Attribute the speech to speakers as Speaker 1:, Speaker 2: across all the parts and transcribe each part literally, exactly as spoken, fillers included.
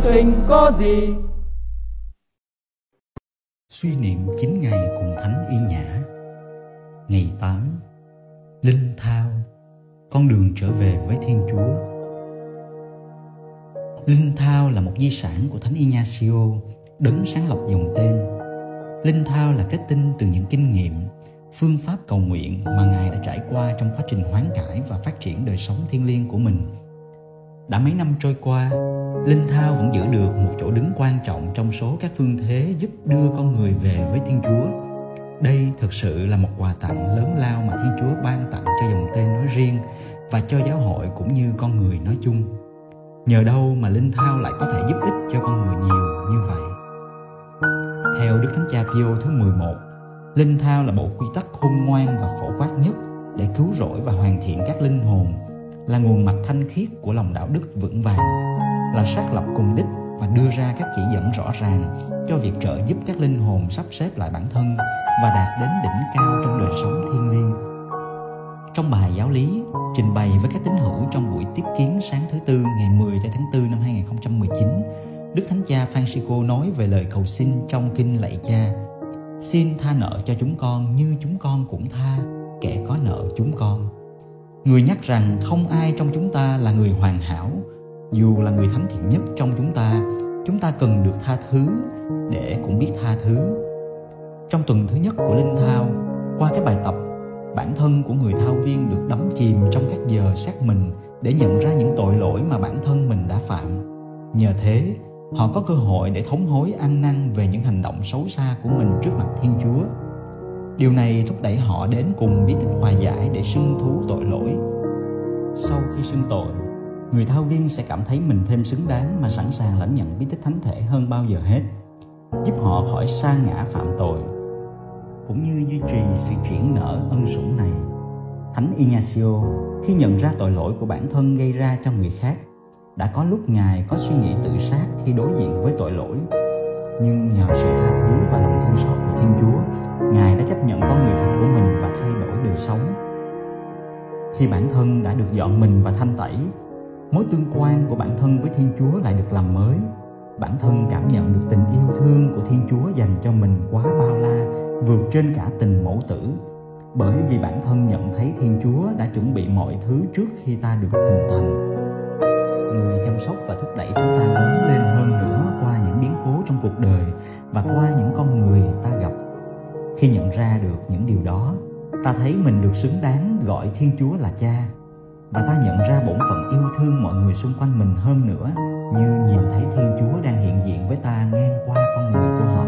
Speaker 1: sinh có gì.
Speaker 2: Suy niệm chín ngày cùng Thánh Y Nhã. Ngày tám. Linh thao, con đường trở về với Thiên Chúa. Linh thao là một di sản của Thánh Ignacio, đấng sáng lập dòng tên. Linh thao là kết tinh từ những kinh nghiệm, phương pháp cầu nguyện mà Ngài đã trải qua trong quá trình hoán cải và phát triển đời sống thiêng liêng của mình. Đã mấy năm trôi qua, Linh thao vẫn giữ được một chỗ đứng quan trọng trong số các phương thế giúp đưa con người về với Thiên Chúa. Đây thực sự là một quà tặng lớn lao mà Thiên Chúa ban tặng cho dòng tên nói riêng và cho giáo hội cũng như con người nói chung. Nhờ đâu mà Linh thao lại có thể giúp ích cho con người nhiều như vậy? Theo Đức Thánh Cha Pio thứ mười một, Linh thao là bộ quy tắc khôn ngoan và phổ quát nhất để cứu rỗi và hoàn thiện các linh hồn, là nguồn mạch thanh khiết của lòng đạo đức vững vàng, là xác lập cùng đích và đưa ra các chỉ dẫn rõ ràng cho việc trợ giúp các linh hồn sắp xếp lại bản thân và đạt đến đỉnh cao trong đời sống thiêng liêng. Trong bài giáo lý trình bày với các tín hữu trong buổi tiếp kiến sáng thứ Tư ngày mười tháng tư năm hai nghìn không trăm mười chín, Đức Thánh Cha Francisco nói về lời cầu xin trong kinh lạy Cha: xin tha nợ cho chúng con như chúng con cũng tha kẻ có nợ chúng con. Người nhắc rằng không ai trong chúng ta là người hoàn hảo. Dù là người thánh thiện nhất trong chúng ta, chúng ta cần được tha thứ để cũng biết tha thứ. Trong tuần thứ nhất của Linh thao, qua các bài tập, bản thân của người thao viên được đắm chìm trong các giờ xác mình để nhận ra những tội lỗi mà bản thân mình đã phạm. Nhờ thế, họ có cơ hội để thống hối ăn năn về những hành động xấu xa của mình trước mặt Thiên Chúa. Điều này thúc đẩy họ đến cùng bí tích hòa giải để xưng thú tội lỗi. Sau khi xưng tội, người thao viên sẽ cảm thấy mình thêm xứng đáng mà sẵn sàng lãnh nhận bí tích thánh thể hơn bao giờ hết, giúp họ khỏi sa ngã phạm tội, cũng như duy trì sự triển nở ân sủng này. Thánh Ignacio, khi nhận ra tội lỗi của bản thân gây ra cho người khác, đã có lúc Ngài có suy nghĩ tự sát khi đối diện với tội lỗi. Nhưng nhờ sự tha thứ và lòng thương xót của Thiên Chúa, Ngài đã chấp nhận con người thật của mình và thay đổi đời sống. Khi bản thân đã được dọn mình và thanh tẩy, mối tương quan của bản thân với Thiên Chúa lại được làm mới. Bản thân cảm nhận được tình yêu thương của Thiên Chúa dành cho mình quá bao la, vượt trên cả tình mẫu tử, bởi vì bản thân nhận thấy Thiên Chúa đã chuẩn bị mọi thứ trước khi ta được hình thành. Người chăm sóc và thúc đẩy chúng ta lớn lên hơn nữa qua những biến cố trong cuộc đời và qua những con người ta gặp. Khi nhận ra được những điều đó, ta thấy mình được xứng đáng gọi Thiên Chúa là Cha, và ta nhận ra bổn phận yêu thương mọi người xung quanh mình hơn nữa, như nhìn thấy Thiên Chúa đang hiện diện với ta ngang qua con người của họ.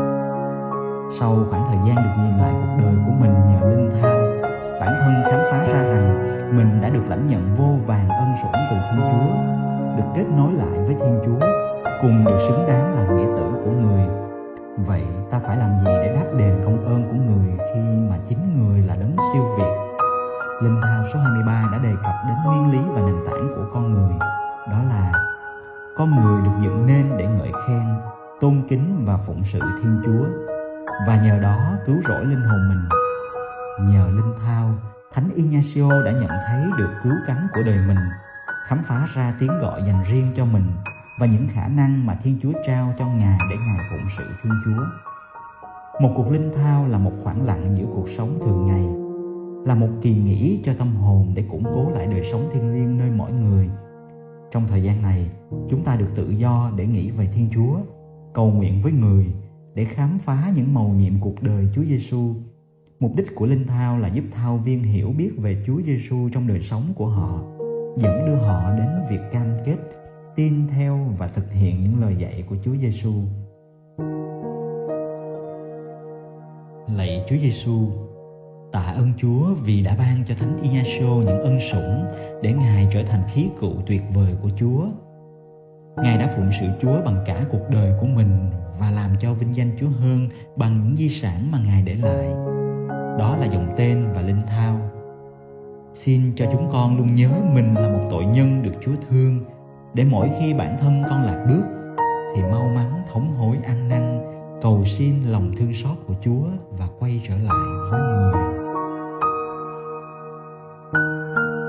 Speaker 2: Sau khoảng thời gian được nhìn lại cuộc đời của mình nhờ Linh thao, bản thân khám phá ra rằng mình đã được lãnh nhận vô vàn ân sủng từ Thiên Chúa, được kết nối lại với Thiên Chúa, cùng được xứng đáng làm nghĩa tử của người. Vậy ta phải làm gì để đáp đền công ơn của người khi mà chính người là đấng siêu việt? Linh thao số hai mươi ba đã đề cập đến nguyên lý và nền tảng của con người, đó là con người được dựng nên để ngợi khen, tôn kính và phụng sự Thiên Chúa, và nhờ đó cứu rỗi linh hồn mình. Nhờ Linh thao, Thánh Ignacio đã nhận thấy được cứu cánh của đời mình, khám phá ra tiếng gọi dành riêng cho mình và những khả năng mà Thiên Chúa trao cho Ngài để Ngài phụng sự Thiên Chúa. Một cuộc linh thao là một khoảng lặng giữa cuộc sống thường ngày, là một kỳ nghỉ cho tâm hồn để củng cố lại đời sống thiêng liêng nơi mỗi người. Trong thời gian này, chúng ta được tự do để nghĩ về Thiên Chúa, cầu nguyện với người, để khám phá những mầu nhiệm cuộc đời Chúa Giêsu. Mục đích của Linh thao là giúp thao viên hiểu biết về Chúa Giêsu trong đời sống của họ, dẫn đưa họ đến việc cam kết, tin theo và thực hiện những lời dạy của Chúa Giêsu. Lạy Chúa Giêsu, tạ ơn Chúa vì đã ban cho Thánh Ignacio những ân sủng để Ngài trở thành khí cụ tuyệt vời của Chúa. Ngài đã phụng sự Chúa bằng cả cuộc đời của mình và làm cho vinh danh Chúa hơn bằng những di sản mà Ngài để lại. Đó là dòng tên và Linh thao. Xin cho chúng con luôn nhớ mình là một tội nhân được Chúa thương, để mỗi khi bản thân con lạc bước thì mau mắn thống hối ăn năn, cầu xin lòng thương xót của Chúa và quay trở lại với người.